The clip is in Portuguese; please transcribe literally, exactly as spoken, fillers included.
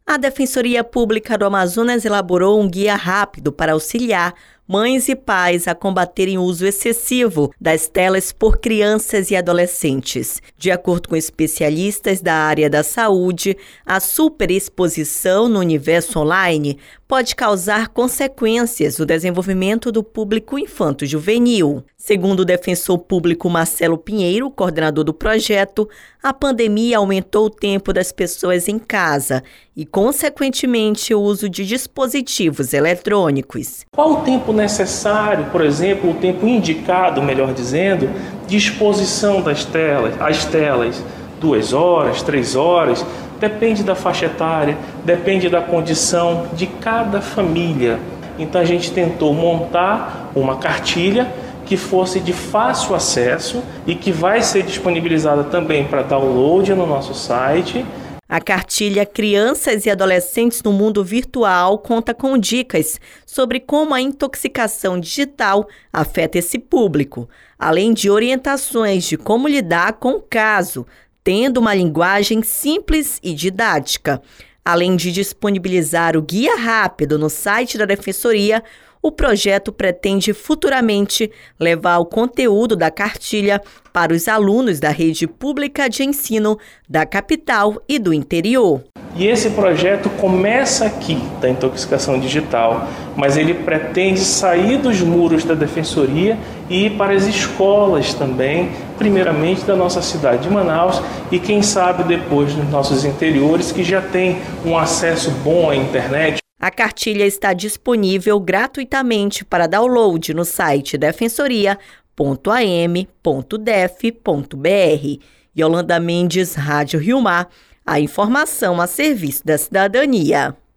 A Defensoria Pública do Amazonas elaborou um guia rápido para auxiliar mães e pais a combaterem o uso excessivo das telas por crianças e adolescentes. De acordo com especialistas da área da saúde, a superexposição no universo online pode causar consequências no desenvolvimento do público infanto-juvenil. Segundo o defensor público Marcelo Pinheiro, coordenador do projeto, a pandemia aumentou o tempo das pessoas em casa e, consequentemente, o uso de dispositivos eletrônicos. Qual o tempo necessário, por exemplo, o tempo indicado, melhor dizendo, de exposição das telas, as telas? Duas horas, três horas, depende da faixa etária, depende da condição de cada família. Então a gente tentou montar uma cartilha que fosse de fácil acesso e que vai ser disponibilizada também para download no nosso site. A cartilha Crianças e Adolescentes no Mundo Virtual conta com dicas sobre como a intoxicação digital afeta esse público, além de orientações de como lidar com o caso, tendo uma linguagem simples e didática. Além de disponibilizar o guia rápido no site da Defensoria, o projeto pretende futuramente levar o conteúdo da cartilha para os alunos da rede pública de ensino da capital e do interior. E esse projeto começa aqui, da intoxicação digital, mas ele pretende sair dos muros da Defensoria e ir para as escolas também, primeiramente da nossa cidade de Manaus e quem sabe depois nos nossos interiores que já tem um acesso bom à internet. A cartilha está disponível gratuitamente para download no site defensoria ponto a m ponto def ponto b r. Yolanda Mendes, Rádio Rio Mar, a informação a serviço da cidadania.